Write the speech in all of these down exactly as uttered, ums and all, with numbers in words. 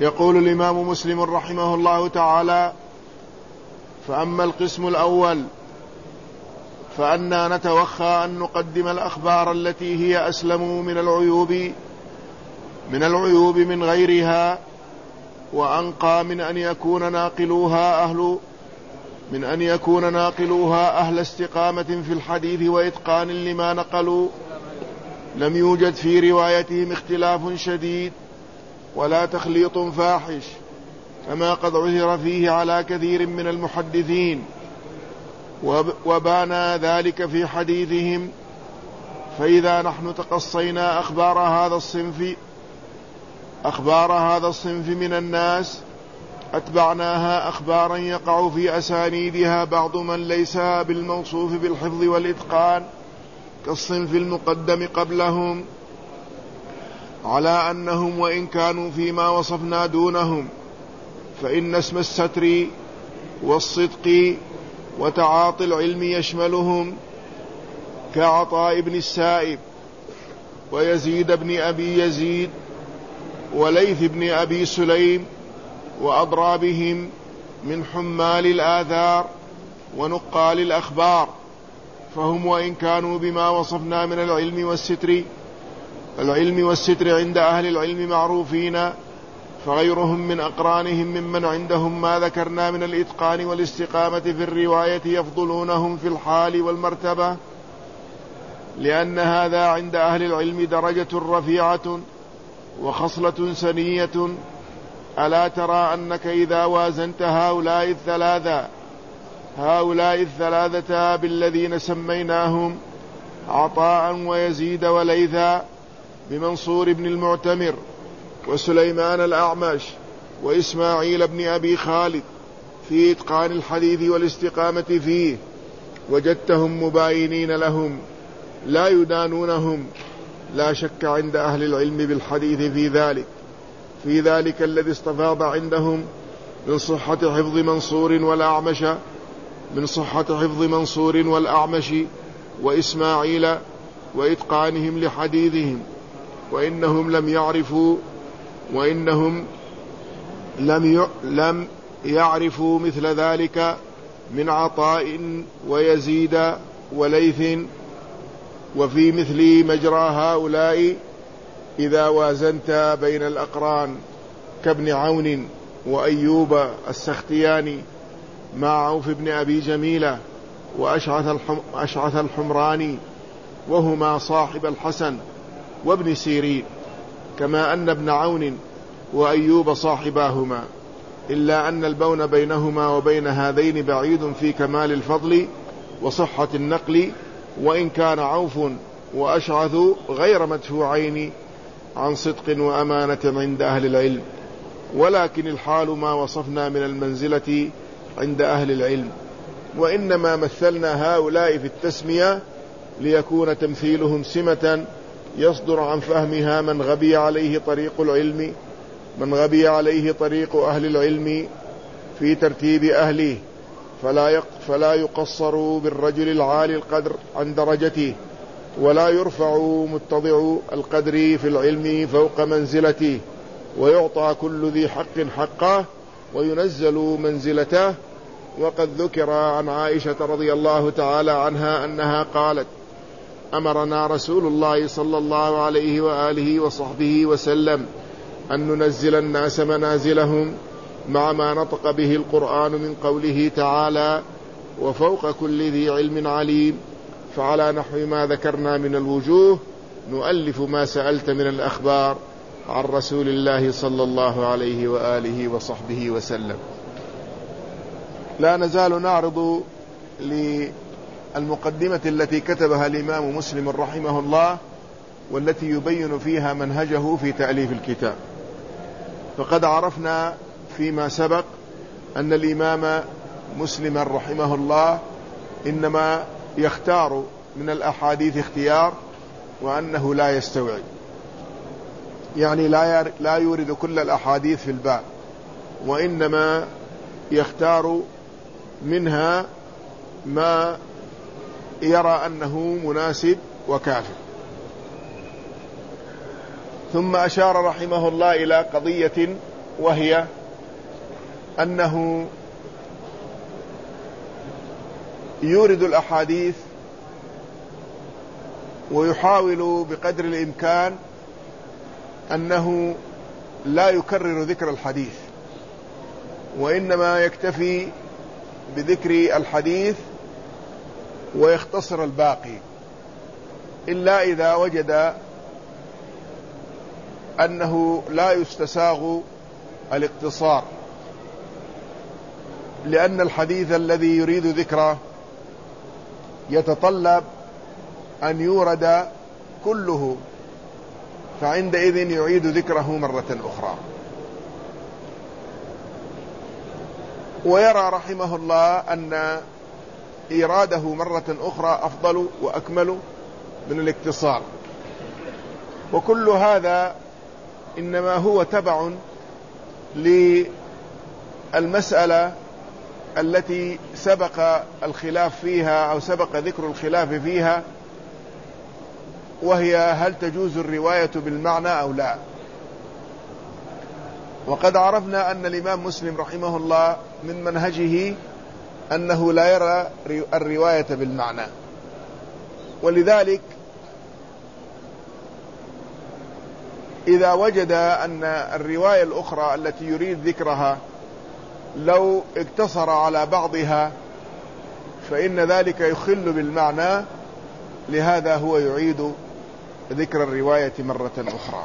يقول الإمام مسلم رحمه الله تعالى: فأما القسم الأول فأنا نتوخى أن نقدم الأخبار التي هي أسلم من العيوب من العيوب من غيرها، وأنقى من أن يكون ناقلوها أهل من أن يكون ناقلوها أهل استقامة في الحديث وإتقان لما نقلوا، لم يوجد في روايتهم اختلاف شديد ولا تخليط فاحش كما قد عثر فيه على كثير من المحدثين، وبان ذلك في حديثهم. فإذا نحن تقصينا أخبار هذا الصنف أخبار هذا الصنف من الناس أتبعناها أخبارا يقع في أسانيدها بعض من ليس بالموصوف بالحفظ والإتقان كالصنف المقدم قبلهم، على أنهم وإن كانوا فيما وصفنا دونهم، فإن اسم الستر والصدق وتعاطي العلم يشملهم، كعطاء بن السائب ويزيد بن أبي يزيد وليث بن أبي سليم وأضرابهم من حمال الآثار ونقال الأخبار، فهم وإن كانوا بما وصفنا من العلم والستر العلم والستر عند أهل العلم معروفين، فغيرهم من أقرانهم ممن عندهم ما ذكرنا من الإتقان والاستقامة في الرواية يفضلونهم في الحال والمرتبة، لأن هذا عند أهل العلم درجة رفيعة وخصلة سنية. ألا ترى أنك إذا وازنت هؤلاء الثلاثة هؤلاء الثلاثة بالذين سميناهم عطاء ويزيد وليثا بمنصور بن المعتمر وسليمان الأعمش وإسماعيل بن أبي خالد في إتقان الحديث والاستقامة فيه، وجدتهم مباينين لهم لا يدانونهم، لا شك عند أهل العلم بالحديث في ذلك في ذلك الذي استفاض عندهم من صحة حفظ منصور والأعمش من صحة حفظ منصور والأعمش وإسماعيل وإتقانهم لحديثهم، وإنهم لم يعرفوا وإنهم لم لم يعرفوا مثل ذلك من عطاء ويزيد وليث. وفي مثل مجرى هؤلاء إذا وازنت بين الأقران كابن عون وأيوب السختياني مع عوف بن أبي جميلة وأشعث الحمراني وهما صاحب الحسن وابن سيرين، كما أن ابن عون وأيوب صاحباهما، إلا أن البون بينهما وبين هذين بعيد في كمال الفضل وصحة النقل، وإن كان عوف وأشعث غير مدفوعين عن صدق وأمانة عند أهل العلم، ولكن الحال ما وصفنا من المنزلة عند أهل العلم، وإنما مثلنا هؤلاء في التسمية ليكون تمثيلهم سمة يصدر عن فهمها من غبي عليه طريق العلم من غبي عليه طريق أهل العلم في ترتيب أهله، فلا فلا يقصر بالرجل العالي القدر عن درجته، ولا يرفع متضع القدر في العلم فوق منزلته، ويعطى كل ذي حق حقه وينزل منزلته. وقد ذكر عن عائشة رضي الله تعالى عنها أنها قالت: أمرنا رسول الله صلى الله عليه وآله وصحبه وسلم أن ننزل الناس منازلهم مع ما نطق به القرآن من قوله تعالى: وفوق كل ذي علم عليم، فعلى نحو ما ذكرنا من الوجوه نؤلف ما سألت من الأخبار عن رسول الله صلى الله عليه وآله وصحبه وسلم. لا نزال نعرض للمقدمة التي كتبها الإمام مسلم رحمه الله، والتي يبين فيها منهجه في تأليف الكتاب. فقد عرفنا فيما سبق أن الإمام مسلم رحمه الله إنما يختار من الأحاديث اختيار، وأنه لا يستوعب، يعني لا يورد كل الأحاديث في الباب، وإنما يختار منها ما يرى أنه مناسب وكافٍ. ثم أشار رحمه الله إلى قضية وهي أنه يورد الأحاديث ويحاول بقدر الإمكان أنه لا يكرر ذكر الحديث، وإنما يكتفي بذكر الحديث ويختصر الباقي، إلا إذا وجد أنه لا يستساغ الاقتصار، لأن الحديث الذي يريد ذكره يتطلب أن يورد كله، فعندئذ يعيد ذكره مرة أخرى. ويرى رحمه الله أن إيراده مرة أخرى أفضل وأكمل من الاقتصار، وكل هذا إنما هو تبع للمسألة التي سبق الخلاف فيها أو سبق ذكر الخلاف فيها، وهي هل تجوز الرواية بالمعنى أو لا. وقد عرفنا أن الإمام مسلم رحمه الله من منهجه أنه لا يرى الرواية بالمعنى، ولذلك إذا وجد أن الرواية الأخرى التي يريد ذكرها لو اقتصر على بعضها فإن ذلك يخل بالمعنى، لهذا هو يعيد ذكر الرواية مرة أخرى.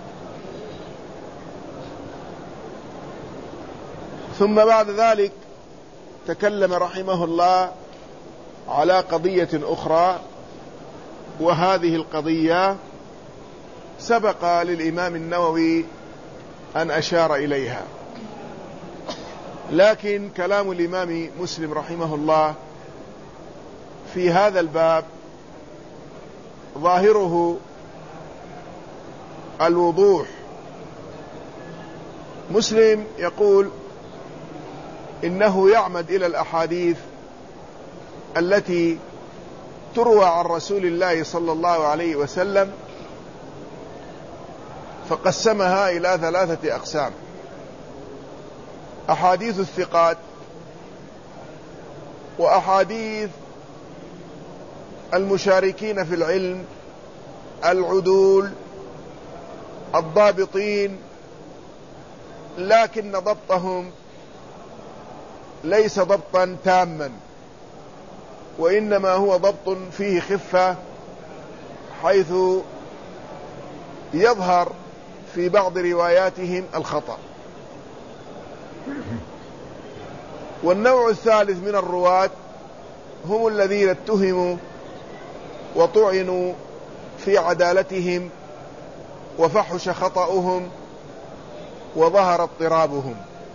ثم بعد ذلك تكلم رحمه الله على قضية أخرى، وهذه القضية سبق للإمام النووي أن أشار إليها، لكن كلام الإمام مسلم رحمه الله في هذا الباب ظاهره الوضوح. مسلم يقول إنه يعمد إلى الأحاديث التي تروى عن رسول الله صلى الله عليه وسلم، فقسمها إلى ثلاثة أقسام: أحاديث الثقات، وأحاديث المشاركين في العلم العدول الضابطين، لكن ضبطهم ليس ضبطا تاما، وإنما هو ضبط فيه خفة، حيث يظهر في بعض رواياتهم الخطأ. والنوع الثالث من الرواة هم الذين اتهموا وطعنوا في عدالتهم وفحش خطأهم وظهر اضطرابهم.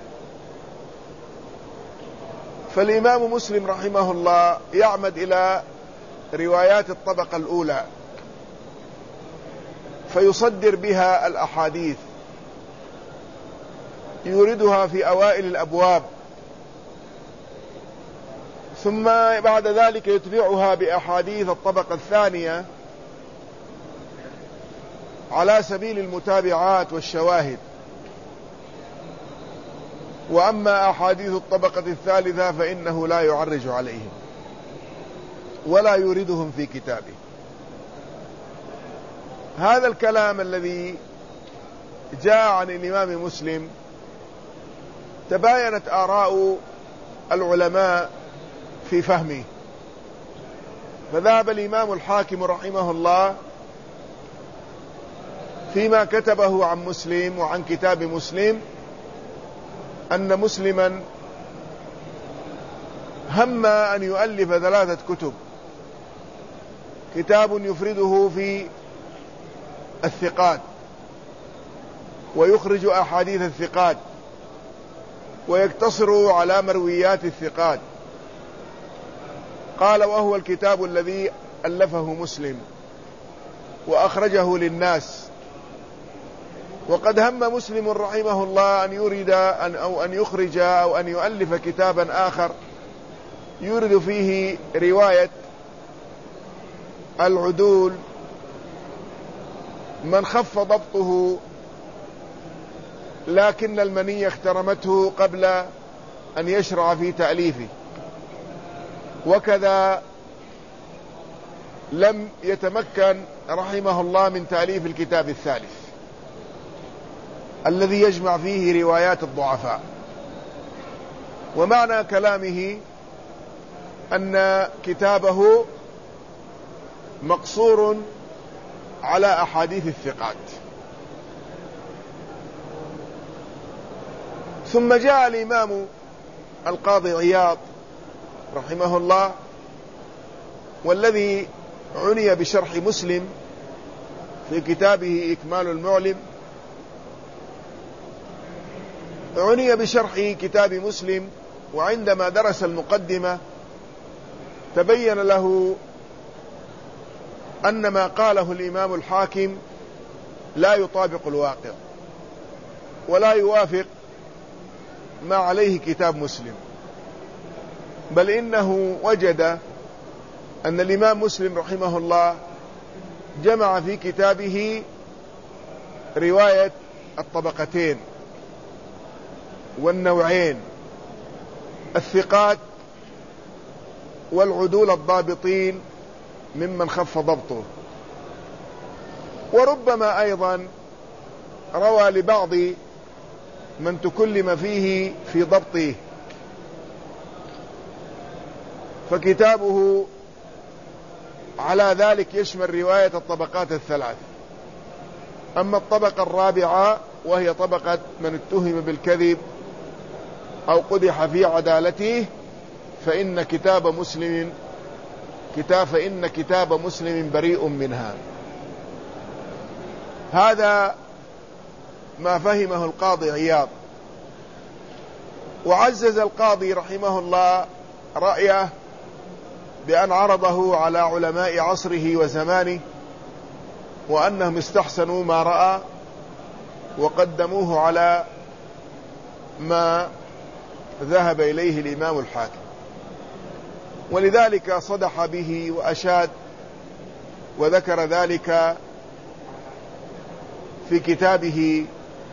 فالإمام مسلم رحمه الله يعمد إلى روايات الطبقة الأولى فيصدر بها الأحاديث، يوردها في أوائل الأبواب، ثم بعد ذلك يتبعها بأحاديث الطبقة الثانية على سبيل المتابعات والشواهد. وأما أحاديث الطبقة الثالثة فإنه لا يعرج عليهم ولا يوردهم في كتابه. هذا الكلام الذي جاء عن الإمام مسلم تباينت آراء العلماء في فهمه، فذهب الإمام الحاكم رحمه الله فيما كتبه عن مسلم وعن كتاب مسلم أن مسلما هم أن يؤلف ثلاثة كتب: كتاب يفرده في الثقات ويخرج أحاديث الثقات ويقتصر على مرويات الثقات، قال وهو الكتاب الذي ألفه مسلم وأخرجه للناس. وقد هم مسلم رحمه الله أن يريد أن أو أن يخرج أو أن يؤلف كتابا آخر يورد فيه رواية العدول من خف ضبطه لكن المنية اخترمته قبل أن يشرع في تأليفه، وكذا لم يتمكن رحمه الله من تأليف الكتاب الثالث الذي يجمع فيه روايات الضعفاء. ومعنى كلامه أن كتابه مقصور على أحاديث الثقات. ثم جاء الإمام القاضي عياض رحمه الله، والذي عني بشرح مسلم في كتابه إكمال المعلم، عني بشرح كتاب مسلم، وعندما درس المقدمة تبين له أن ما قاله الإمام الحاكم لا يطابق الواقع ولا يوافق ما عليه كتاب مسلم، بل إنه وجد أن الإمام مسلم رحمه الله جمع في كتابه رواية الطبقتين والنوعين، الثقات والعدول الضابطين ممن خف ضبطه، وربما أيضا روى لبعض من تكلم فيه في ضبطه. فكتابه على ذلك يشمل رواية الطبقات الثلاث. أما الطبقة الرابعة وهي طبقة من اتهم بالكذب أو قدح في عدالته فإن كتاب مسلم كتاب فإن كتاب مسلم بريء منها. هذا ما فهمه القاضي عياض. وعزز القاضي رحمه الله رأيه بأن عرضه على علماء عصره وزمانه، وأنهم استحسنوا ما رأى وقدموه على ما ذهب إليه الإمام الحاكم، ولذلك صدح به وأشاد وذكر ذلك في كتابه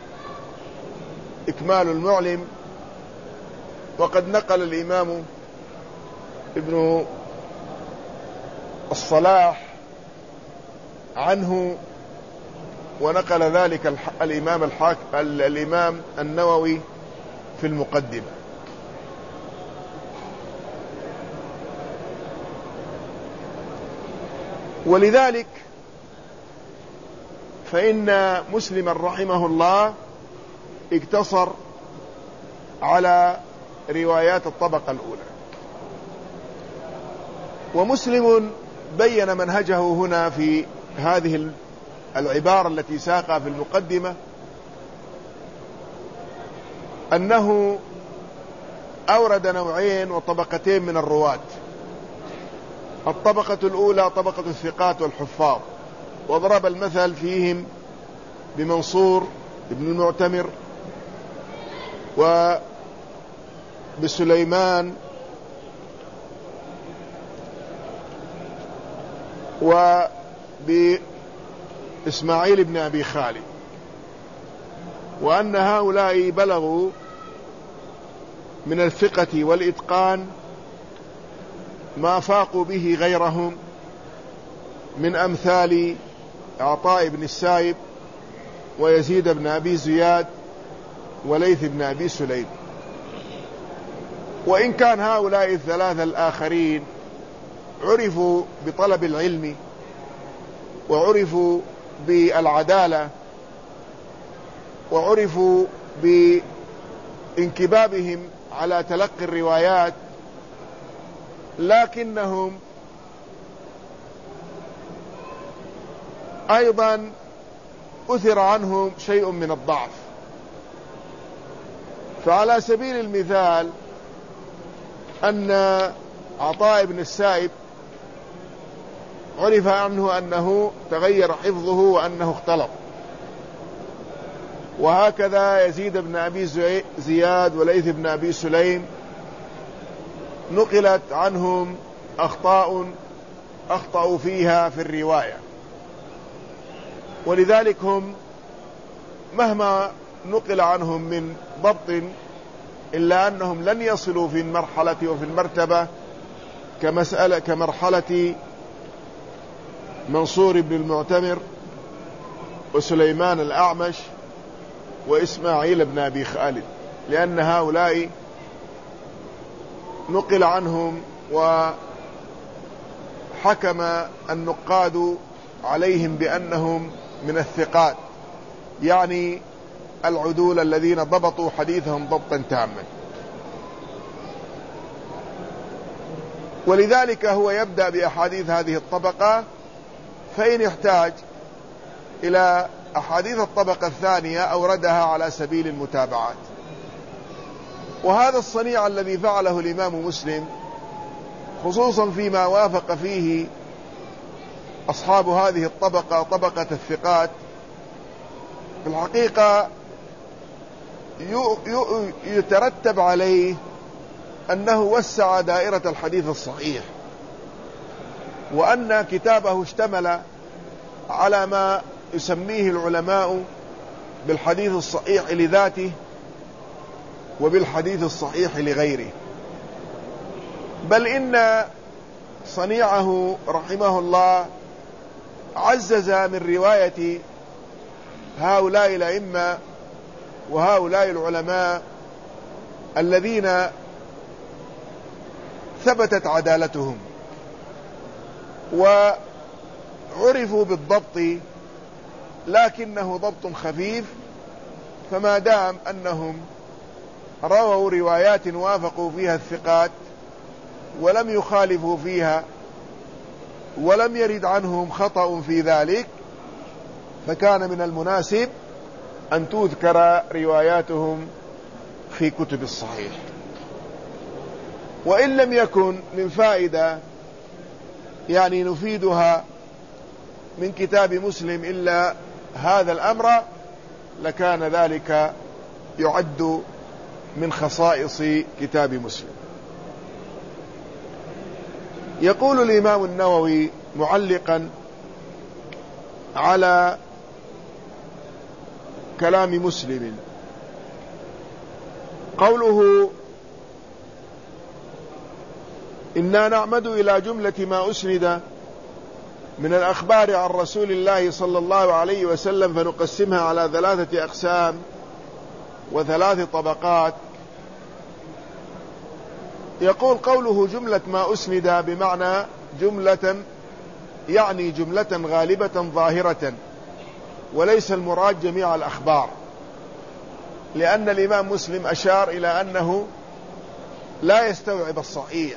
إكمال المعلم. وقد نقل الإمام ابن الصلاح عنه، ونقل ذلك الإمام الحاكم الإمام النووي في المقدمة. ولذلك فإن مسلم رحمه الله اقتصر على روايات الطبقة الأولى. ومسلم بين منهجه هنا في هذه العبارة التي ساقها في المقدمة، أنه أورد نوعين وطبقتين من الرواة. الطبقة الأولى طبقة الثقات والحفاظ، وضرب المثل فيهم بمنصور ابن المعتمر وبسليمان وبإسماعيل بن أبي خالد، وأن هؤلاء بلغوا من الثقة والإتقان ما فاقوا به غيرهم من أمثال عطاء بن السائب ويزيد بن أبي زياد وليث بن أبي سليم. وإن كان هؤلاء الثلاثة الآخرين عرفوا بطلب العلم وعرفوا بالعدالة وعرفوا بانكبابهم على تلقي الروايات، لكنهم أيضا أثر عنهم شيء من الضعف. فعلى سبيل المثال أن عطاء بن السائب عرف عنه أنه تغير حفظه وأنه اختلط، وهكذا يزيد بن أبي زياد وليث بن أبي سليم نقلت عنهم أخطاء أخطأوا فيها في الرواية. ولذلك هم مهما نقل عنهم من ضبط، إلا أنهم لن يصلوا في المرحلة وفي المرتبة كمسألة كمرحلة منصور بن المعتمر وسليمان الأعمش وإسماعيل بن أبي خالد، لأن هؤلاء نقل عنهم وحكم النقاد عليهم بأنهم من الثقات، يعني العدول الذين ضبطوا حديثهم ضبطا تاما. ولذلك هو يبدأ بأحاديث هذه الطبقة، فإن يحتاج إلى أحاديث الطبقة الثانية أوردها على سبيل المتابعات. وهذا الصنيع الذي فعله الإمام مسلم، خصوصا فيما وافق فيه أصحاب هذه الطبقة طبقة الثقات، في الحقيقة يترتب عليه أنه وسع دائرة الحديث الصحيح، وأن كتابه اشتمل على ما يسميه العلماء بالحديث الصحيح لذاته وبالحديث الصحيح لغيره. بل إن صنيعه رحمه الله عزز من رواية هؤلاء الأئمة وهؤلاء العلماء الذين ثبتت عدالتهم وعرفوا بالضبط، لكنه ضبط خفيف، فما دام أنهم رووا روايات وافقوا فيها الثقات ولم يخالفوا فيها ولم يرد عنهم خطأ في ذلك، فكان من المناسب أن تذكر رواياتهم في كتب الصحيح. وإن لم يكن من فائدة يعني نفيدها من كتاب مسلم إلا هذا الأمر، لكان ذلك يعد من خصائص كتاب مسلم. يقول الإمام النووي معلقا على كلام مسلم، قوله: إنا نعمد إلى جملة ما أسند من الأخبار عن رسول الله صلى الله عليه وسلم فنقسمها على ثلاثة أقسام وثلاث طبقات. يقول قوله جملة ما أسند بمعنى جملة، يعني جملة غالبة ظاهرة، وليس المراد جميع الأخبار، لأن الإمام مسلم أشار إلى أنه لا يستوعب الصحيح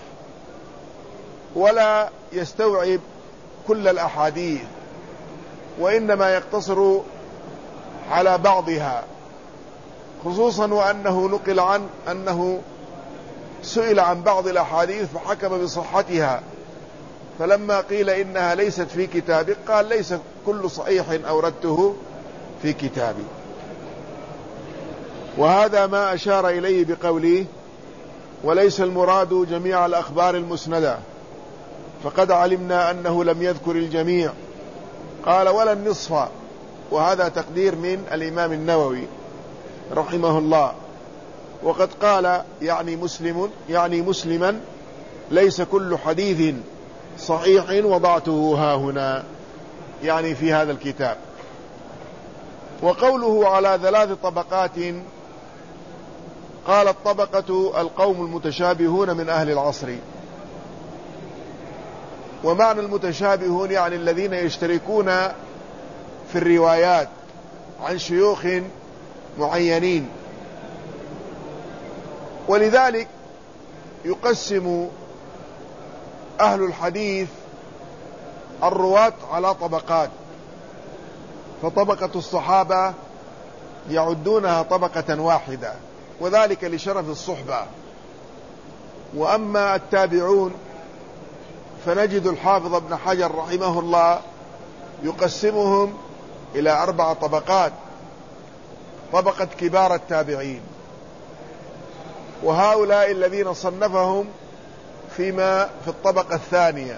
ولا يستوعب كل الأحاديث، وإنما يقتصر على بعضها، خصوصا وأنه نقل عن أنه سئل عن بعض الأحاديث فحكم بصحتها، فلما قيل إنها ليست في كتابك قال: ليس كل صحيح أوردته في كتابي. وهذا ما أشار إليه بقوله: وليس المراد جميع الأخبار المسندة، فقد علمنا أنه لم يذكر الجميع. قال: ولا النصف، وهذا تقدير من الإمام النووي رحمه الله. وقد قال يعني مسلم يعني مسلما: ليس كل حديث صحيح وضعته ها هنا، يعني في هذا الكتاب. وقوله على ثلاث طبقات، قال: الطبقة القوم المتشابهون من أهل العصر. ومعنى المتشابهون يعني الذين يشتركون في الروايات عن شيوخ معينين. ولذلك يقسم أهل الحديث الرواة على طبقات، فطبقة الصحابة يعدونها طبقة واحدة، وذلك لشرف الصحبة. وأما التابعون فنجد الحافظ ابن حجر رحمه الله يقسمهم إلى أربع طبقات: طبقة كبار التابعين، وهؤلاء الذين صنفهم فيما في الطبقة الثانية،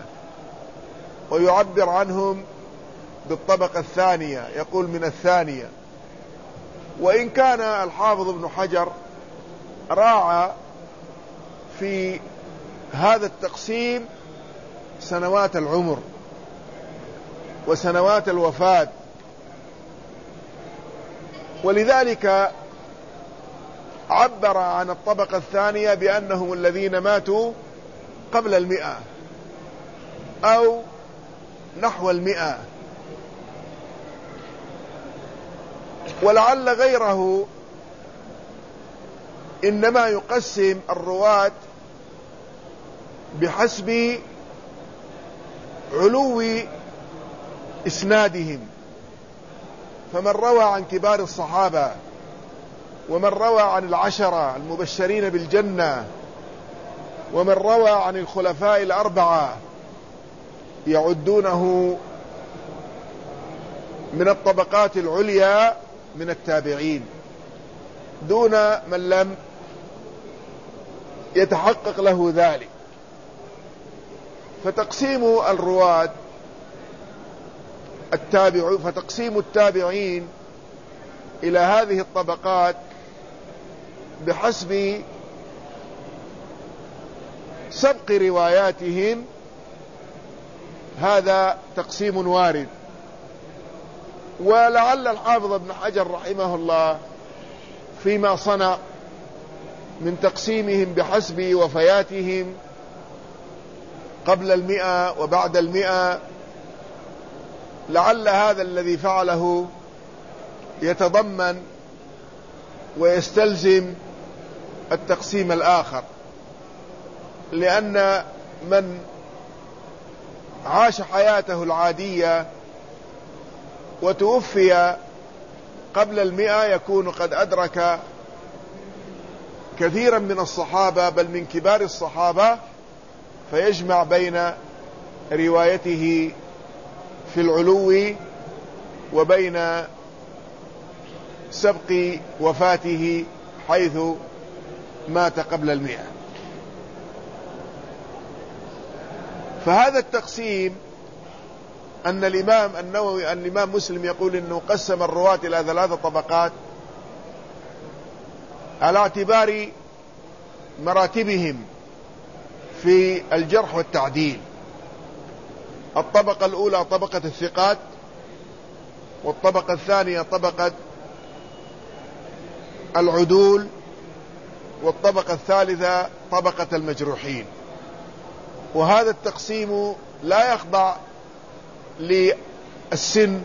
ويعبر عنهم بالطبقة الثانية، يقول من الثانية. وإن كان الحافظ ابن حجر راعى في هذا التقسيم سنوات العمر وسنوات الوفاة، ولذلك عبر عن الطبقة الثانية بأنهم الذين ماتوا قبل المئة أو نحو المئة. ولعل غيره إنما يقسم الرواة بحسب علو إسنادهم، فمن روى عن كبار الصحابة ومن روى عن العشرة المبشرين بالجنة ومن روى عن الخلفاء الأربعة يعدونه من الطبقات العليا من التابعين دون من لم يتحقق له ذلك. فتقسيم الرواة التابع فتقسيم التابعين إلى هذه الطبقات بحسب سبق رواياتهم هذا تقسيم وارد. ولعل الحافظ ابن حجر رحمه الله فيما صنع من تقسيمهم بحسب وفياتهم قبل المئة وبعد المئة، لعل هذا الذي فعله يتضمن ويستلزم التقسيم الآخر، لأن من عاش حياته العادية وتوفي قبل المئة يكون قد أدرك كثيرا من الصحابة بل من كبار الصحابة، فيجمع بين روايته في العلو وبين سبق وفاته حيث مات قبل المئة. فهذا التقسيم أن الإمام النووي أن الإمام مسلم يقول إنه قسم الرواة إلى ثلاثة طبقات على اعتبار مراتبهم في الجرح والتعديل. الطبقة الأولى طبقة الثقات، والطبقة الثانية طبقة العدول، والطبقة الثالثة طبقة المجروحين. وهذا التقسيم لا يخضع للسن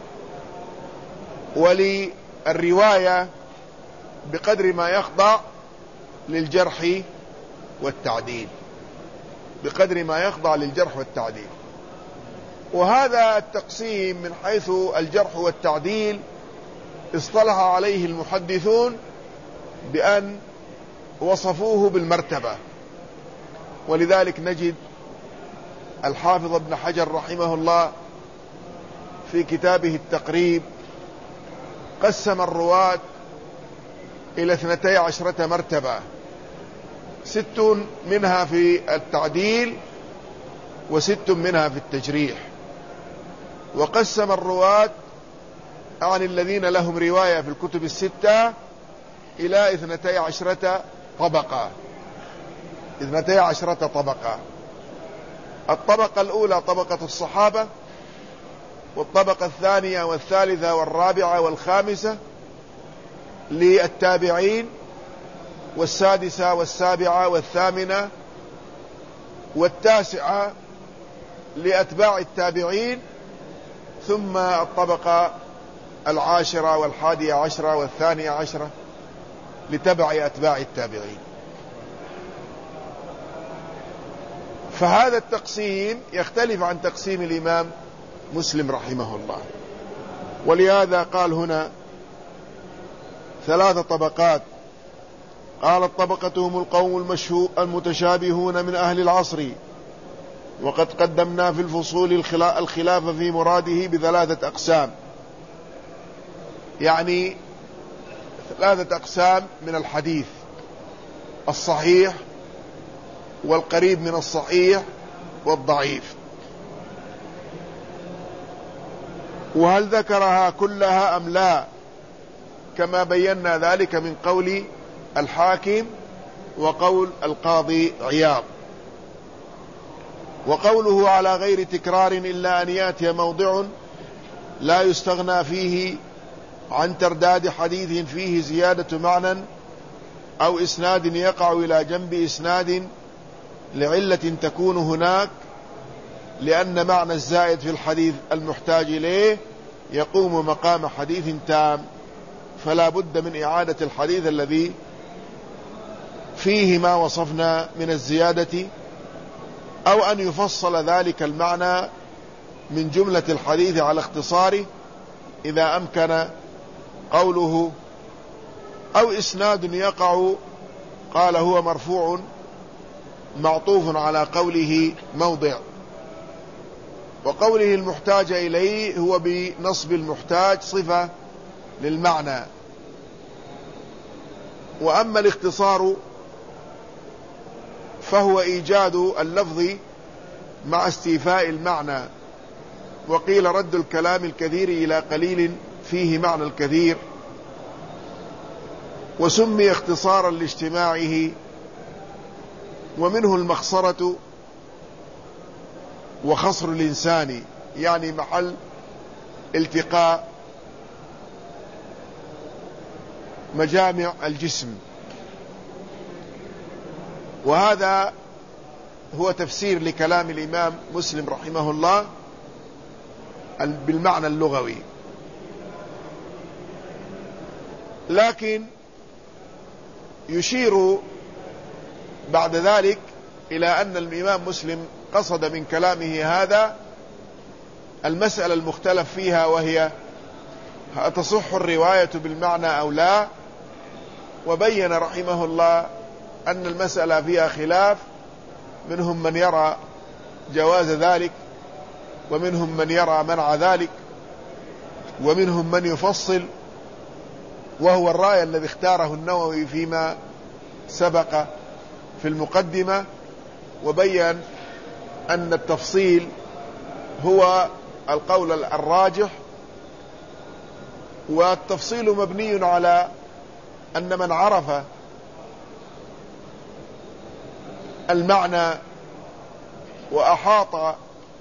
وللرواية بقدر ما يخضع للجرح والتعديل بقدر ما يخضع للجرح والتعديل. وهذا التقسيم من حيث الجرح والتعديل اصطلح عليه المحدثون بأن وصفوه بالمرتبة، ولذلك نجد الحافظ ابن حجر رحمه الله في كتابه التقريب قسم الرواة إلى اثنتي عشرة مرتبة، ست منها في التعديل وست منها في التجريح. وقسم الرواة عن الذين لهم رواية في الكتب الستة إلى اثنتي عشرة طبقة اثنتي عشرة طبقة. الطبقة الأولى طبقة الصحابة، والطبقة الثانية والثالثة والرابعة والخامسة للتابعين، والسادسة والسابعة والثامنة والتاسعة لأتباع التابعين، ثم الطبقة العاشرة والحادية عشرة والثانية عشرة لتبع أتباع التابعين. فهذا التقسيم يختلف عن تقسيم الإمام مسلم رحمه الله، ولهذا قال هنا ثلاث طبقات. قال طبقتهم القوم المتشابهون من أهل العصر، وقد قدمنا في الفصول الخلاف في مراده بثلاثة أقسام، يعني ثلاثة أقسام من الحديث: الصحيح والقريب من الصحيح والضعيف. وهل ذكرها كلها أم لا؟ كما بينا ذلك من قول الحاكم وقول القاضي عياض. وقوله على غير تكرار إلا أن يأتي موضع لا يستغنى فيه عن ترداد حديث فيه زيادة معنى أو إسناد يقع إلى جنب إسناد لعلة تكون هناك، لأن معنى الزائد في الحديث المحتاج إليه يقوم مقام حديث تام، فلا بد من إعادة الحديث الذي فيه ما وصفنا من الزيادة، أو أن يفصل ذلك المعنى من جملة الحديث على اختصاره إذا أمكن قوله، أو إسناد يقع قال هو مرفوع معطوف على قوله موضع. وقوله المحتاج إليه هو بنصب المحتاج صفة للمعنى. وأما الاختصار فهو إيجاد اللفظ مع استيفاء المعنى، وقيل رد الكلام الكثير إلى قليل فيه معنى الكثير، وسمي اختصارا لاجتماعه، ومنه المخصرة وخصر الإنسان، يعني محل التقاء مجامع الجسم. وهذا هو تفسير لكلام الإمام مسلم رحمه الله بالمعنى اللغوي. لكن يشير بعد ذلك إلى أن الإمام مسلم قصد من كلامه هذا المسألة المختلف فيها، وهي أتصح الرواية بالمعنى أو لا، وبين رحمه الله أن المسألة فيها خلاف، منهم من يرى جواز ذلك، ومنهم من يرى منع ذلك، ومنهم من يفصل، وهو الرأي الذي اختاره النووي فيما سبق في المقدمة، وبين أن التفصيل هو القول الراجح. والتفصيل مبني على أن من عرف المعنى وأحاط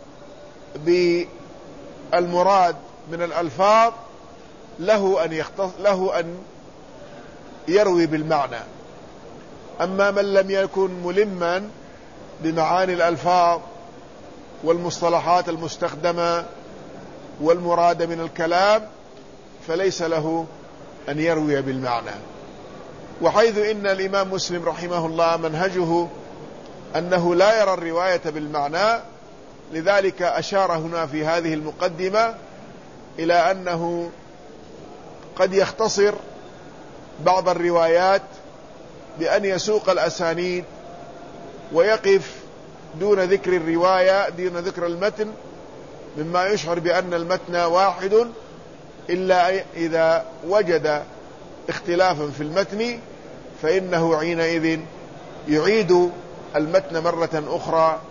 بالمراد من الألفاظ له أن يختص له أن يروي بالمعنى. أما من لم يكن ملما بمعاني الألفاظ والمصطلحات المستخدمة والمراد من الكلام فليس له أن يروي بالمعنى. وحيث إن الإمام مسلم رحمه الله منهجه أنه لا يرى الرواية بالمعنى، لذلك أشار هنا في هذه المقدمة إلى أنه قد يختصر بعض الروايات بأن يسوق الأسانيد ويقف دون ذكر الرواية، دون ذكر المتن، مما يشعر بأن المتن واحد، إلا إذا وجد اختلافا في المتن فإنه حينئذ يعيد المتن مرة أخرى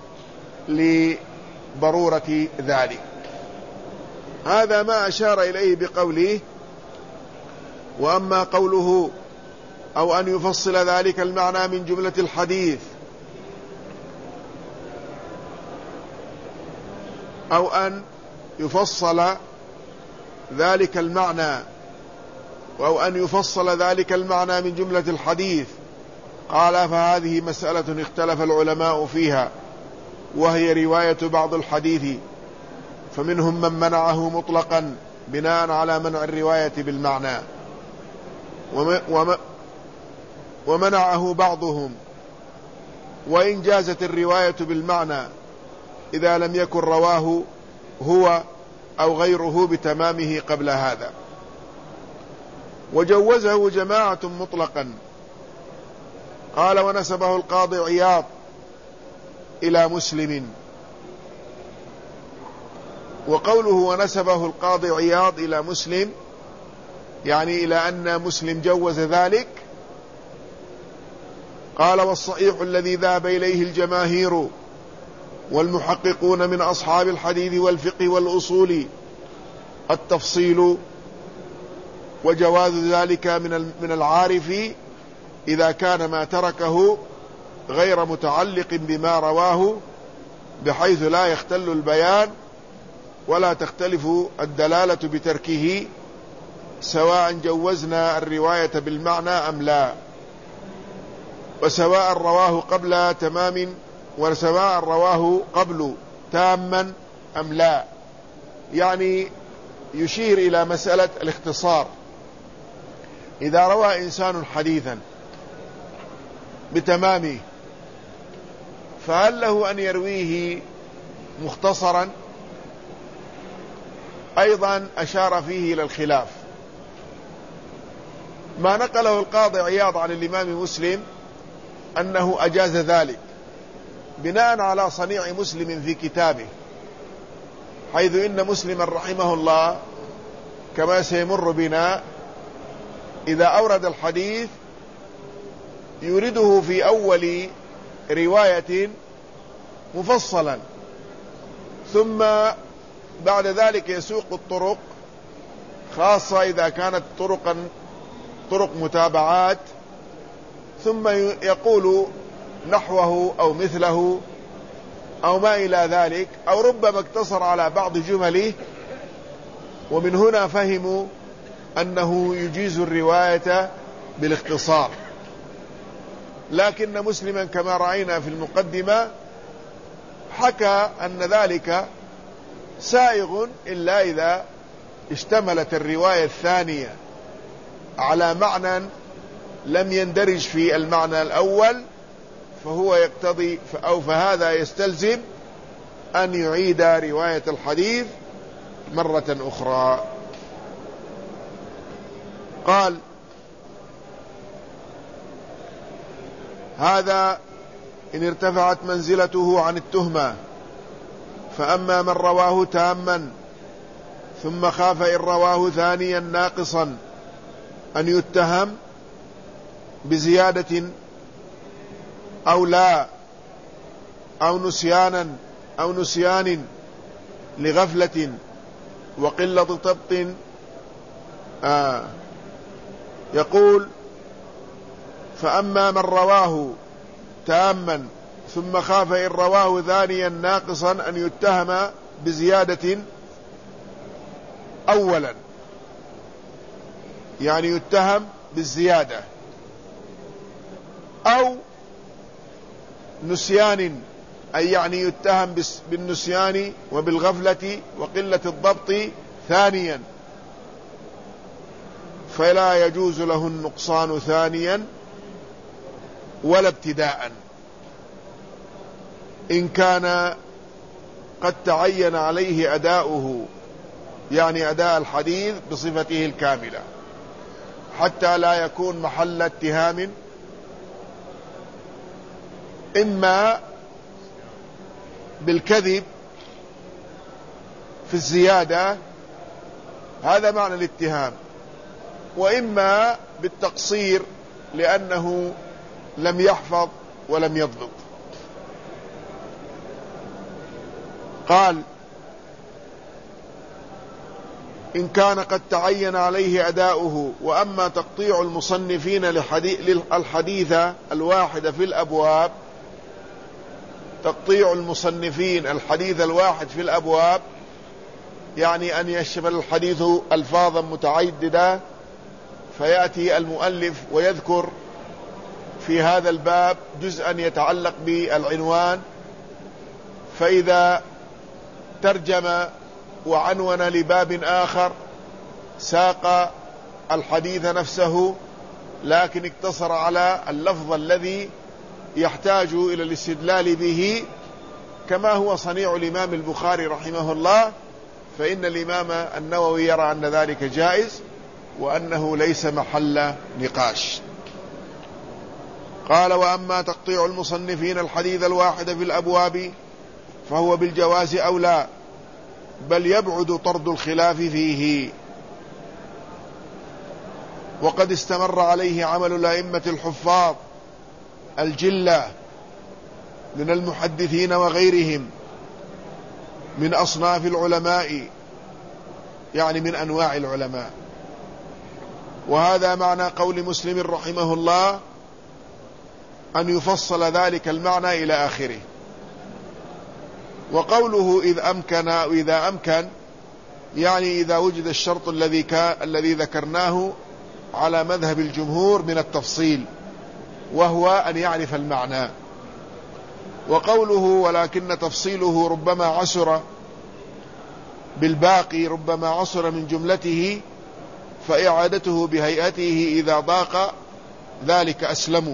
لضرورة ذلك. هذا ما أشار إليه بقوله: وأما قوله أو أن يفصل ذلك المعنى من جملة الحديث، أو أن يفصل ذلك المعنى أو أن يفصل ذلك المعنى من جملة الحديث، قال: فهذه مسألة اختلف العلماء فيها، وهي رواية بعض الحديث، فمنهم من منعه مطلقا بناء على منع الرواية بالمعنى، ومنعه بعضهم وإن جازت الرواية بالمعنى إذا لم يكن رواه هو أو غيره بتمامه قبل هذا. وجوزه جماعة مطلقا. قال: ونسبه القاضي عياض إلى مسلم. وقوله ونسبه القاضي عياض إلى مسلم يعني إلى أن مسلم جوز ذلك. قال: والصحيح الذي ذهب إليه الجماهير والمحققون من أصحاب الحديث والفقه والأصول التفصيل وجواز ذلك من العارف إذا كان ما تركه غير متعلق بما رواه بحيث لا يختل البيان ولا تختلف الدلالة بتركه، سواء جوزنا الرواية بالمعنى أم لا، وسواء رواه قبل تمام وسواء رواه قبل تاما أم لا. يعني يشير إلى مسألة الاختصار. إذا روى إنسان حديثا بتمامه فهل له أن يرويه مختصرا؟ أيضا أشار فيه إلى الخلاف. ما نقله القاضي عياض عن الإمام مسلم أنه أجاز ذلك بناء على صنيع مسلم في كتابه، حيث إن مسلما رحمه الله كما سيمر بنا إذا أورد الحديث يورده في أول رواية مفصلا، ثم بعد ذلك يسوق الطرق، خاصة إذا كانت طرقا طرق متابعات، ثم يقول نحوه أو مثله أو ما إلى ذلك، أو ربما اقتصر على بعض جمله، ومن هنا فهموا أنه يجيز الرواية بالاختصار. لكن مسلما كما رأينا في المقدمة حكى أن ذلك سائغ إلا إذا اشتملت الرواية الثانية على معنى لم يندرج في المعنى الأول، فهو يقتضي أو فهذا يستلزم أن يعيد رواية الحديث مرة أخرى. قال: هذا إن ارتفعت منزلته عن التهمة. فأما من رواه تاما ثم خاف إن رواه ثانيا ناقصا أن يتهم بزيادة أو لا أو نسيانا أو نسيان لغفلة وقلة ضبط، آه يقول: فأما من رواه تاما ثم خاف إن رواه ثانيا ناقصا أن يتهم بزيادة أولا، يعني يتهم بالزيادة، أو نسيان أي يعني يتهم بالنسيان وبالغفلة وقلة الضبط ثانيا، فلا يجوز له النقصان ثانيا ولا ابتداء إن كان قد تعين عليه أداؤه، يعني أداء الحديث بصفته الكاملة، حتى لا يكون محل اتهام إما بالكذب في الزيادة، هذا معنى الاتهام، وإما بالتقصير لأنه لم يحفظ ولم يضبط. قال: إن كان قد تعين عليه أداؤه. وأما تقطيع المصنفين للحديث الواحد في الأبواب، تقطيع المصنفين الحديث الواحد في الأبواب يعني أن يشمل الحديث ألفاظا متعددة، فيأتي المؤلف ويذكر في هذا الباب جزءا يتعلق بالعنوان، فإذا ترجم وعنون لباب آخر ساق الحديث نفسه، لكن اقتصر على اللفظ الذي يحتاج إلى الاستدلال به، كما هو صنيع الإمام البخاري رحمه الله، فإن الإمام النووي يرى أن ذلك جائز وأنه ليس محل نقاش. قال: وأما تقطيع المصنفين الحديث الواحد في الأبواب فهو بالجواز أولى، بل يبعد طرد الخلاف فيه، وقد استمر عليه عمل الأئمة الحفاظ الجلة من المحدثين وغيرهم من أصناف العلماء، يعني من أنواع العلماء، وهذا معنى قول مسلم رحمه الله أن يفصل ذلك المعنى إلى آخره. وقوله إذ أمكن وإذا أمكن يعني إذا وجد الشرط الذي الذي ذكرناه على مذهب الجمهور من التفصيل، وهو أن يعرف المعنى. وقوله ولكن تفصيله ربما عسر بالباقي ربما عسر من جملته، فإعادته بهيئته إذا ضاق ذلك أسلم.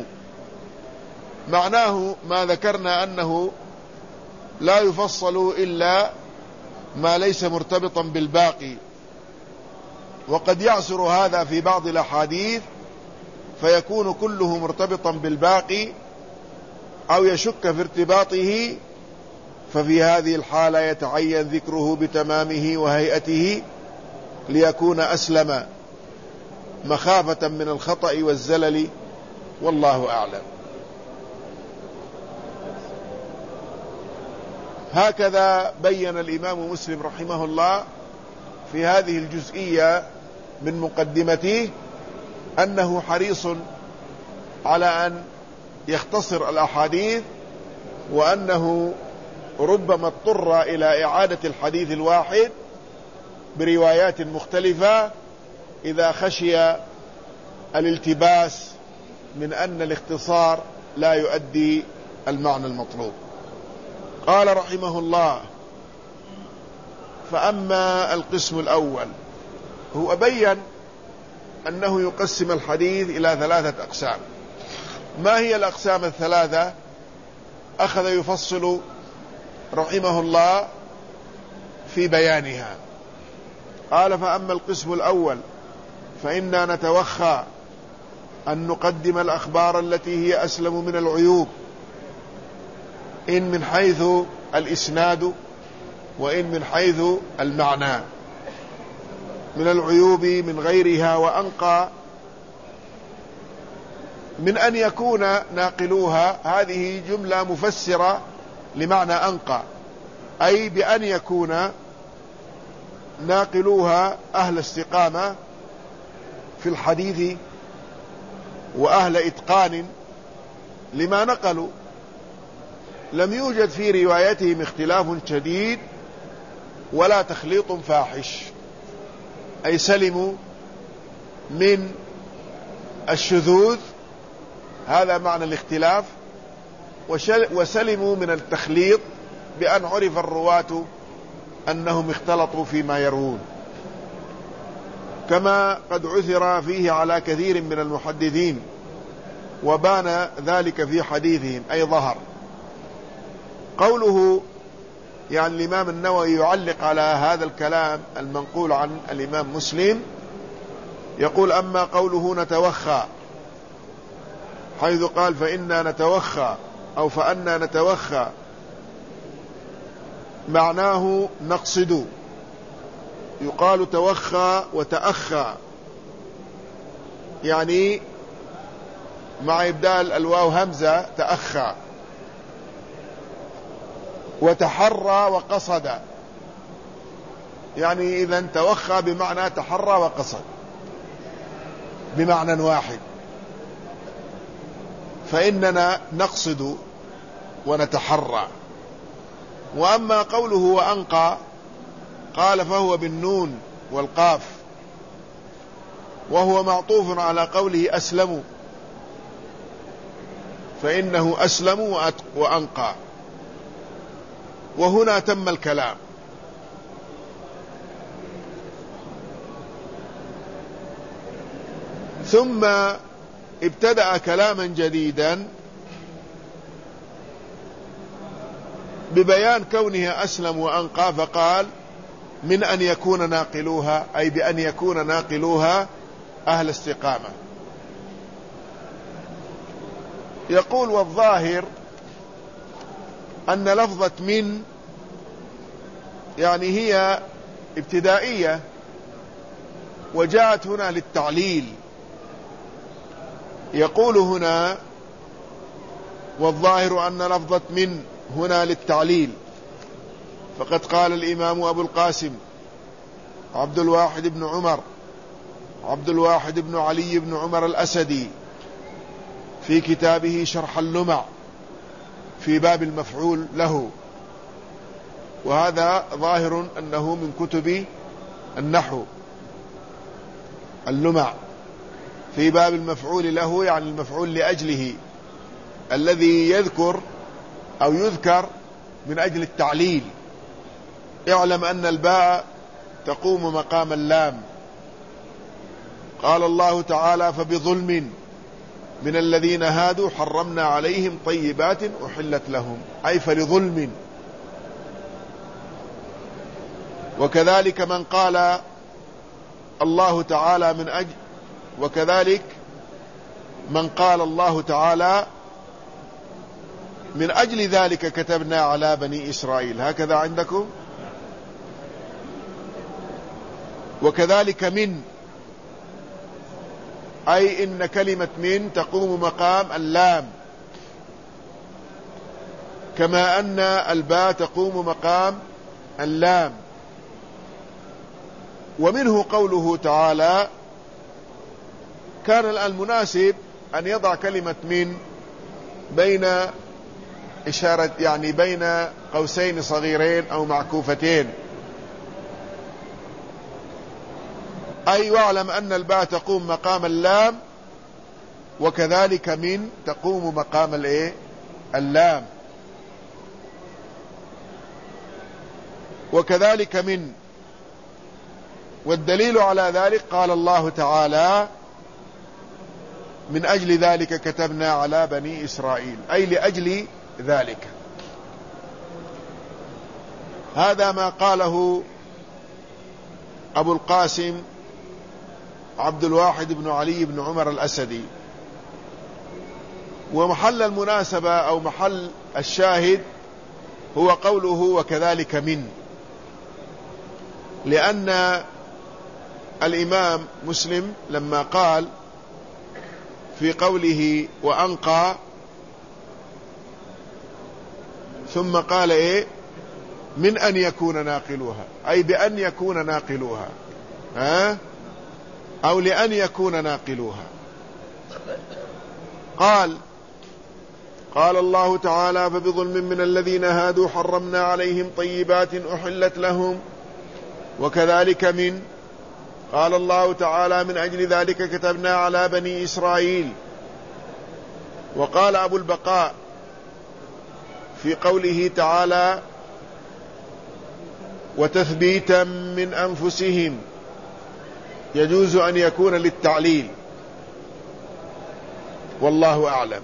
معناه ما ذكرنا أنه لا يفصل إلا ما ليس مرتبطا بالباقي، وقد يعسر هذا في بعض الأحاديث فيكون كله مرتبطا بالباقي أو يشك في ارتباطه، ففي هذه الحالة يتعين ذكره بتمامه وهيئته ليكون أسلم مخافة من الخطأ والزلل، والله أعلم. هكذا بين الإمام مسلم رحمه الله في هذه الجزئية من مقدمته أنه حريص على أن يختصر الأحاديث، وأنه ربما اضطر إلى إعادة الحديث الواحد بروايات مختلفة إذا خشي الالتباس من أن الاختصار لا يؤدي المعنى المطلوب. قال رحمه الله: فأما القسم الأول، هو بين أنه يقسم الحديث إلى ثلاثة أقسام. ما هي الأقسام الثلاثة؟ أخذ يفصل رحمه الله في بيانها. قال: فأما القسم الأول فإنا نتوخى أن نقدم الأخبار التي هي أسلم من العيوب، إن من حيث الإسناد وإن من حيث المعنى. من العيوب من غيرها وأنقى من أن يكون ناقلوها، هذه جملة مفسرة لمعنى أنقى، أي بأن يكون ناقلوها أهل استقامة في الحديث وأهل إتقان لما نقلوا، لم يوجد في روايتهم اختلاف شديد ولا تخليط فاحش، أي سلموا من الشذوذ، هذا معنى الاختلاف، وسلموا من التخليط بأن عرف الرواة أنهم اختلطوا فيما يروون، كما قد عثر فيه على كثير من المحدثين وبان ذلك في حديثهم أي ظهر. قوله يعني الإمام النووي يعلق على هذا الكلام المنقول عن الإمام مسلم، يقول: أما قوله نتوخى، حيث قال فإنا نتوخى أو فأنا نتوخى، معناه نقصد، يقال توخى وتأخى، يعني مع إبدال الواو همزة تأخى، وتحرى وقصد، يعني إذن توخى بمعنى تحرى وقصد بمعنى واحد، فإننا نقصد ونتحرى. وأما قوله وأنقى، قال فهو بالنون والقاف، وهو معطوف على قوله أسلموا، فإنه أسلم وأنقى، وهنا تم الكلام. ثم ابتدأ كلاما جديدا ببيان كونها أسلم وأنقى، فقال: من أن يكون ناقلوها، أي بأن يكون ناقلوها أهل استقامة. يقول: والظاهر أن لفظة من يعني هي ابتدائية، وجاءت هنا للتعليل. يقول هنا: والظاهر أن لفظة من هنا للتعليل، فقد قال الإمام أبو القاسم عبد الواحد بن عمر عبد الواحد بن علي بن عمر الأسدي في كتابه شرح اللمع في باب المفعول له، وهذا ظاهر أنه من كتب النحو. اللمع في باب المفعول له يعني المفعول لأجله، الذي يذكر أو يذكر من أجل التعليل. اعلم أن الباء تقوم مقام اللام. قال الله تعالى: فبظلم من الذين هادوا حرمنا عليهم طيبات أحلت لهم، أي فلظلم. وكذلك من قال الله تعالى من أجل وكذلك من قال الله تعالى من أجل ذلك كتبنا على بني إسرائيل، هكذا عندكم. وكذلك من، أي إن كلمة من تقوم مقام اللام، كما أن الباء تقوم مقام اللام. ومنه قوله تعالى: كان المناسب أن يضع كلمة من بين إشارة يعني بين قوسين صغيرين أو معكوفتين، أي واعلم أن الباء تقوم مقام اللام، وكذلك من تقوم مقام الايه اللام. وكذلك من، والدليل على ذلك قال الله تعالى: من أجل ذلك كتبنا على بني إسرائيل، أي لأجل ذلك. هذا ما قاله أبو القاسم عبد الواحد بن علي بن عمر الأسدي. ومحل المناسبة أو محل الشاهد هو قوله: وكذلك من، لأن الإمام مسلم لما قال في قوله وأنقى ثم قال إيه من أن يكون ناقلوها، أي بأن يكون ناقلوها، ها أو لأن يكون ناقلوها. قال قال الله تعالى: فبظلم من الذين هادوا حرمنا عليهم طيبات أحلت لهم. وكذلك من، قال الله تعالى: من أجل ذلك كتبنا على بني إسرائيل. وقال أبو البقاء في قوله تعالى: وتثبيتا من أنفسهم، يجوز أن يكون للتعليل، والله أعلم.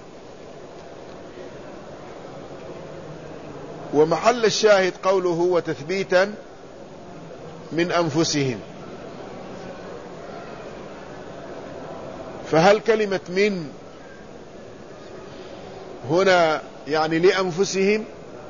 ومحل الشاهد قوله: وتثبيتا من أنفسهم. فهل كلمة من هنا يعني لأنفسهم؟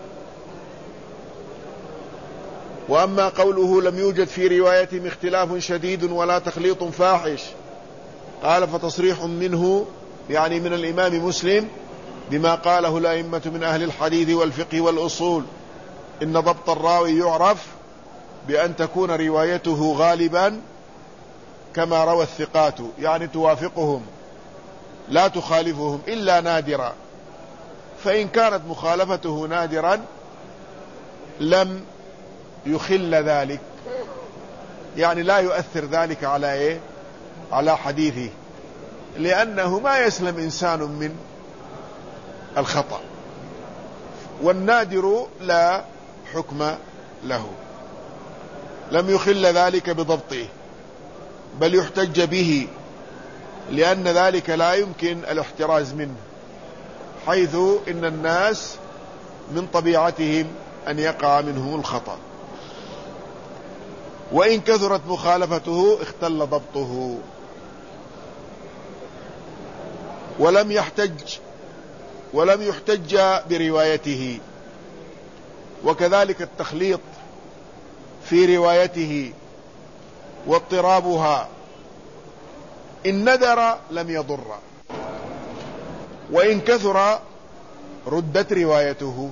وأما قوله: لم يوجد في روايتهم اختلاف شديد ولا تخليط فاحش، قال: فتصريح منه يعني من الإمام مسلم بما قاله الأئمة من أهل الحديث والفقه والأصول، إن ضبط الراوي يعرف بأن تكون روايته غالبا كما روى الثقات، يعني توافقهم لا تخالفهم إلا نادرا، فإن كانت مخالفته نادرا لم يخل ذلك، يعني لا يؤثر ذلك على إيه؟ على حديثه، لأنه ما يسلم إنسان من الخطأ، والنادر لا حكم له. لم يخل ذلك بضبطه، بل يحتج به، لأن ذلك لا يمكن الاحتراز منه، حيث إن الناس من طبيعتهم أن يقع منهم الخطأ، وإن كثرت مخالفته اختل ضبطه. ولم يحتج ولم يحتج بروايته. وكذلك التخليط في روايته واضطرابها إن ندر لم يضر، وإن كثر ردت روايته.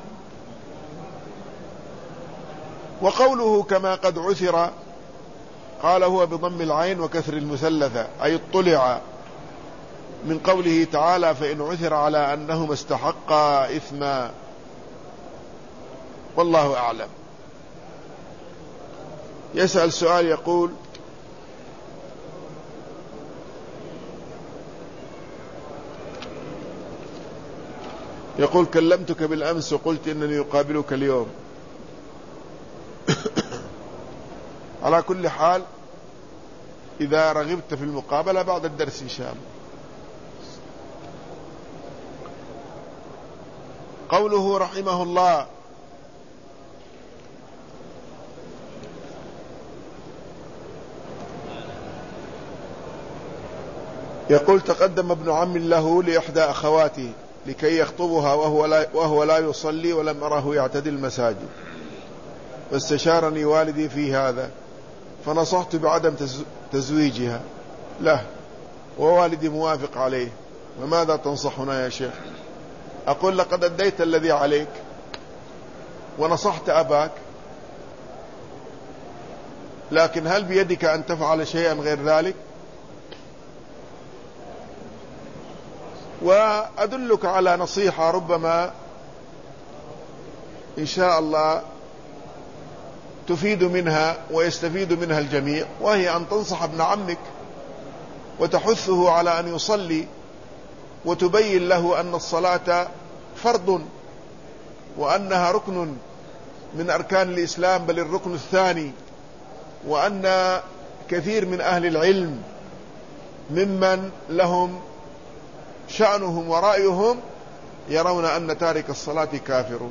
وقوله: كما قد عثر قال هو بضم العين وكسر المثلثة، أي اطلع، من قوله تعالى فإن عثر على أنهما استحقا إثما. والله أعلم. يسأل سؤال يقول: يقول كلمتك بالأمس وقلت إنني أقابلك اليوم. على كل حال إذا رغبت في المقابلة بعد الدرس إن شاء الله. قوله رحمه الله: يقول تقدم ابن عم له لإحدى أخواته لكي يخطبها وهو لا, وهو لا يصلي ولم أره يعتدي المساجد، واستشارني والدي في هذا فنصحت بعدم تزويجها له، ووالدي موافق عليه، وماذا تنصحنا يا شيخ؟ أقول لقد أديت الذي عليك ونصحت أباك، لكن هل بيدك أن تفعل شيئا غير ذلك؟ وأدلك على نصيحة ربما إن شاء الله تفيد منها ويستفيد منها الجميع، وهي أن تنصح ابن عمك وتحثه على أن يصلي، وتبين له أن الصلاة فرض وأنها ركن من أركان الإسلام، بل الركن الثاني، وأن كثير من أهل العلم ممن لهم شأنهم ورأيهم يرون أن تارك الصلاة كافر.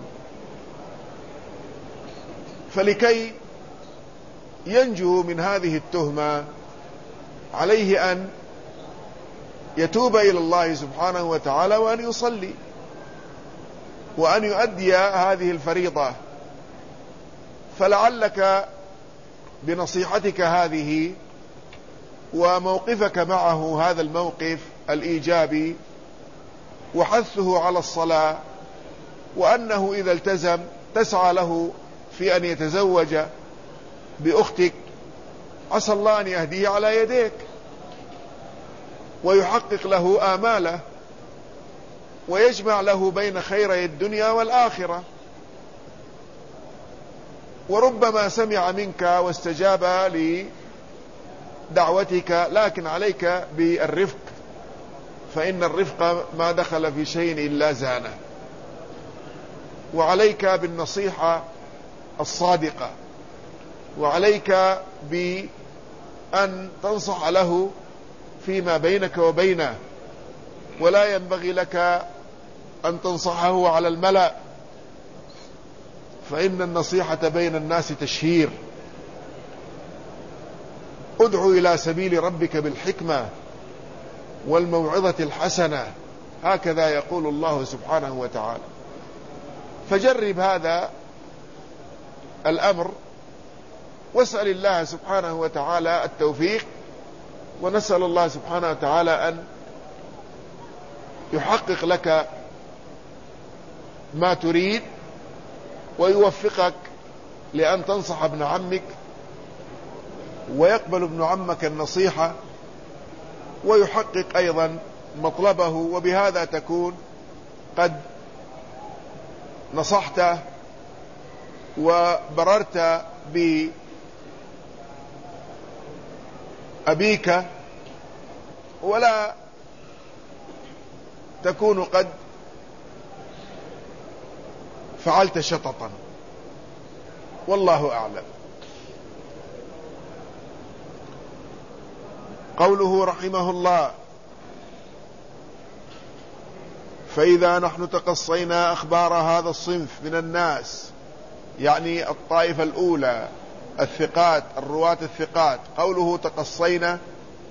فلكي ينجو من هذه التهمة عليه أن يتوب إلى الله سبحانه وتعالى وأن يصلي وأن يؤدي هذه الفريضة. فلعلك بنصيحتك هذه وموقفك معه هذا الموقف الإيجابي وحثه على الصلاة، وأنه إذا التزم تسعى له في أن يتزوج بأختك، عسى الله أن يهديه على يديك ويحقق له آماله ويجمع له بين خيري الدنيا والآخرة. وربما سمع منك واستجاب لدعوتك، لكن عليك بالرفق، فإن الرفق ما دخل في شيء إلا زانه. وعليك بالنصيحة الصادقة، وعليك بأن تنصح له فيما بينك وبينه، ولا ينبغي لك أن تنصحه على الملأ، فإن النصيحة بين الناس تشهير. ادعو إلى سبيل ربك بالحكمة والموعظة الحسنة، هكذا يقول الله سبحانه وتعالى. فجرب هذا الأمر واسأل الله سبحانه وتعالى التوفيق، ونسأل الله سبحانه وتعالى أن يحقق لك ما تريد ويوفقك لأن تنصح ابن عمك، ويقبل ابن عمك النصيحة ويحقق أيضا مطلبه، وبهذا تكون قد نصحته وبررت بأبيك، ولا تكون قد فعلت شططا. والله أعلم. قوله رحمه الله: فإذا نحن تقصينا أخبار هذا الصنف من الناس، يعني الطائفة الأولى الثقات الرواة الثقات. قوله تقصينا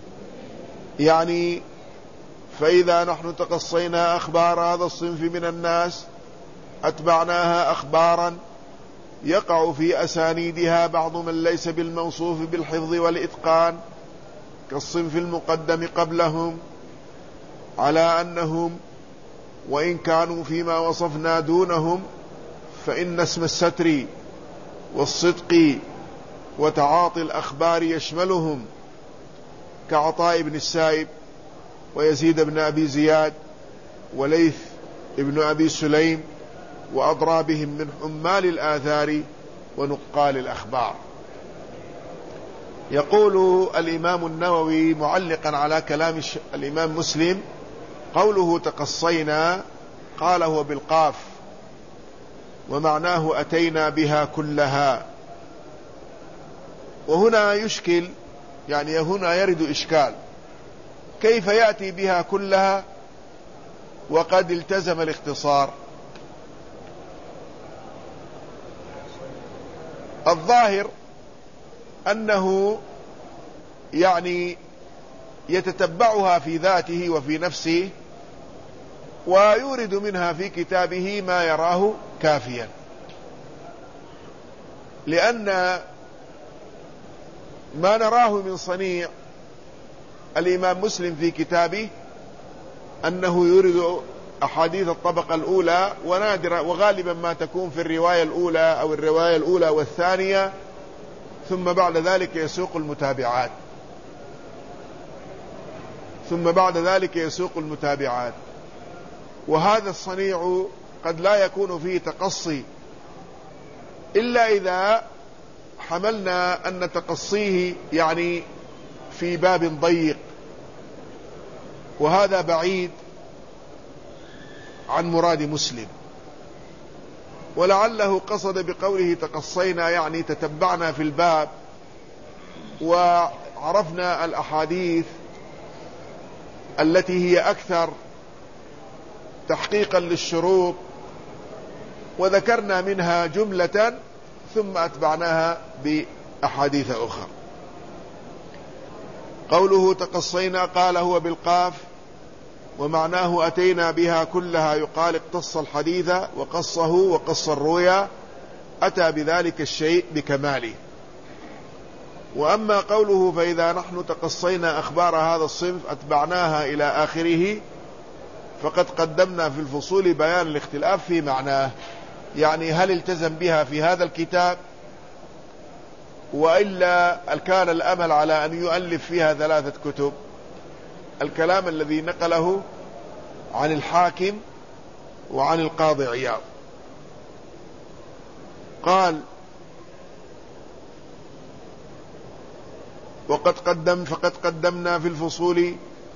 يعني فإذا نحن تقصينا أخبار هذا الصنف من الناس أتبعناها أخبارا يقع في أسانيدها بعض من ليس بالموصوف بالحفظ والإتقان كالصنف المقدم قبلهم، على أنهم وإن كانوا فيما وصفنا دونهم فإن اسم الستر والصدق وتعاطي الأخبار يشملهم كعطاء بن السائب ويزيد بن أبي زياد وليث ابن أبي سليم وأضرابهم من حمال الآثار ونقال الأخبار. يقول الإمام النووي معلقا على كلام الإمام مسلم: قوله تقصينا قال هو بالقاف ومعناه أتينا بها كلها. وهنا يشكل، يعني هنا يرد إشكال، كيف يأتي بها كلها وقد التزم الاختصار؟ الظاهر أنه يعني يتتبعها في ذاته وفي نفسه ويورد منها في كتابه ما يراه كافيا، لأن ما نراه من صنيع الإمام مسلم في كتابه أنه يورد أحاديث الطبقة الأولى، ونادرة وغالبا ما تكون في الرواية الأولى أو الرواية الأولى والثانية، ثم بعد ذلك يسوق المتابعات ثم بعد ذلك يسوق المتابعات وهذا الصنيع قد لا يكون فيه تقصي إلا إذا حملنا أن تقصيه يعني في باب ضيق، وهذا بعيد عن مراد مسلم. ولعله قصد بقوله تقصينا يعني تتبعنا في الباب وعرفنا الأحاديث التي هي أكثر تحقيقا للشروط وذكرنا منها جملة ثم أتبعناها بأحاديث أخرى. قوله تقصينا قال هو بالقاف ومعناه أتينا بها كلها، يقال اقتص الحديث وقصه وقص الرؤيا، أتى بذلك الشيء بكماله. وأما قوله فإذا نحن تقصينا أخبار هذا الصنف أتبعناها إلى آخره، فقد قدمنا في الفصول بيان الاختلاف في معناه، يعني هل التزم بها في هذا الكتاب وإلا كان الأمل على أن يؤلف فيها ثلاثة كتب. الكلام الذي نقله عن الحاكم وعن القاضي عياض قال: وقد قدم فقد قدمنا في الفصول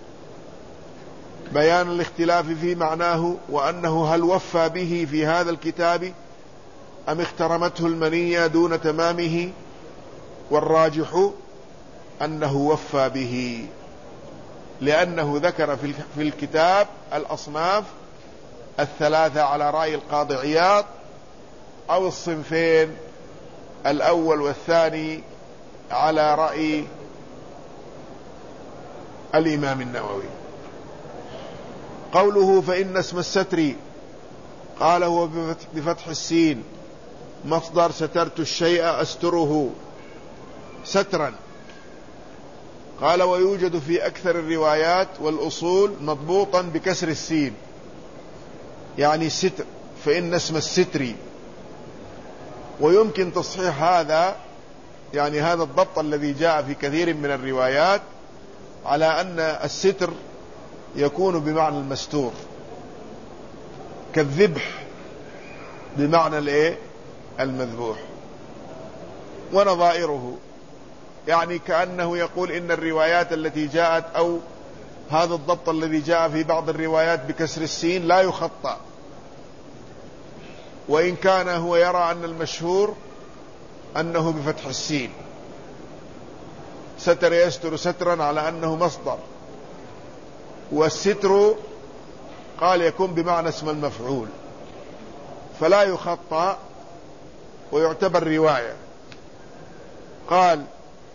بيان الاختلاف في معناه وأنه هل وفى به في هذا الكتاب أم اخترمته المنية دون تمامه، والراجح أنه وفى به، لأنه ذكر في الكتاب الأصناف الثلاثة على رأي القاضي عياض، أو الصنفين الأول والثاني على رأي الإمام النووي. قوله فإن اسم الستر قال هو بفتح السين مصدر سترت الشيء أستره سترا. قال ويوجد في أكثر الروايات والأصول مضبوطا بكسر السين يعني ستر، فإن اسم الستر. ويمكن تصحيح هذا، يعني هذا الضبط الذي جاء في كثير من الروايات على أن الستر يكون بمعنى المستور، كالذبح بمعنى الايه المذبوح ونظائره، يعني كأنه يقول إن الروايات التي جاءت أو هذا الضبط الذي جاء في بعض الروايات بكسر السين لا يخطأ، وإن كان هو يرى أن المشهور أنه بفتح السين. ستر يستر سترا على أنه مصدر، والستر قال يكون بمعنى اسم المفعول فلا يخطأ ويعتبر رواية. قال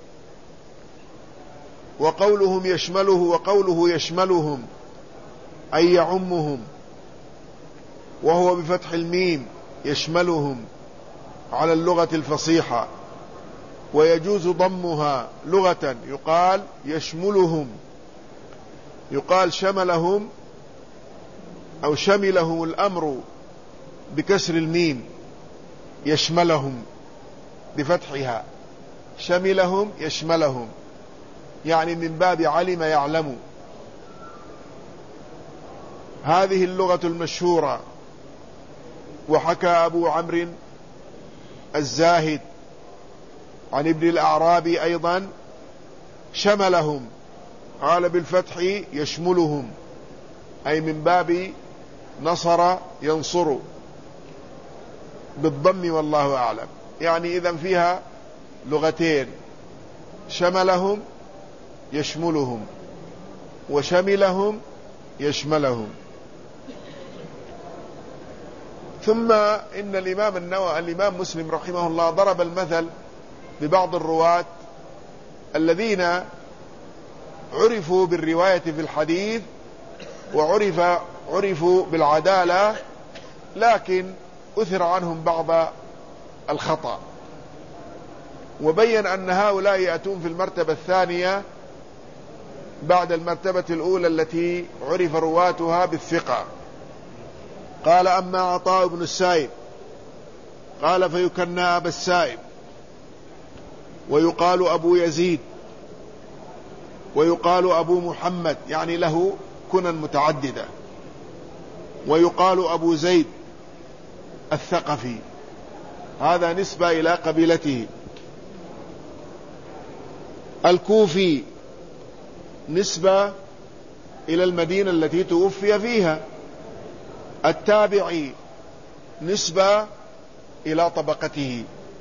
وقولهم يشمله، وقوله يشملهم أي يعمهم، وهو بفتح الميم يشملهم على اللغة الفصيحة، ويجوز ضمها لغة، يقال يشملهم، يقال شملهم أو شملهم الأمر بكسر الميم يشملهم بفتحها، شملهم يشملهم، يعني من باب علم يعلم. هذه اللغة المشهورة. وحكى أبو عمرو الزاهد عن ابن الأعرابي أيضا شملهم، قال بالفتح يشملهم، أي من باب نصر ينصر، بالضم والله أعلم. يعني إذن فيها لغتين، شملهم يشملهم وشملهم يشملهم. ثم إن الإمام النووي الإمام مسلم رحمه الله ضرب المثل ببعض الرواة الذين عرفوا بالرواية في الحديث وعرف عرفوا بالعدالة، لكن أثر عنهم بعض الخطأ، وبين أن هؤلاء يأتون في المرتبة الثانية بعد المرتبة الأولى التي عرف رواتها بالثقة. قال أما عطاء بن السائب قال فيكنى أبا السائب، ويقال أبو يزيد، ويقال أبو محمد، يعني له كنى متعددة، ويقال أبو زيد الثقفي، هذا نسبة إلى قبيلته. الكوفي نسبة إلى المدينة التي توفي فيها. التابعي نسبة إلى طبقته.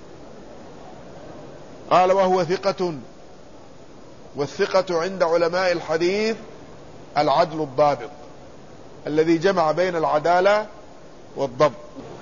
قال وهو ثقة، والثقة عند علماء الحديث العدل الضابط الذي جمع بين العدالة والضبط.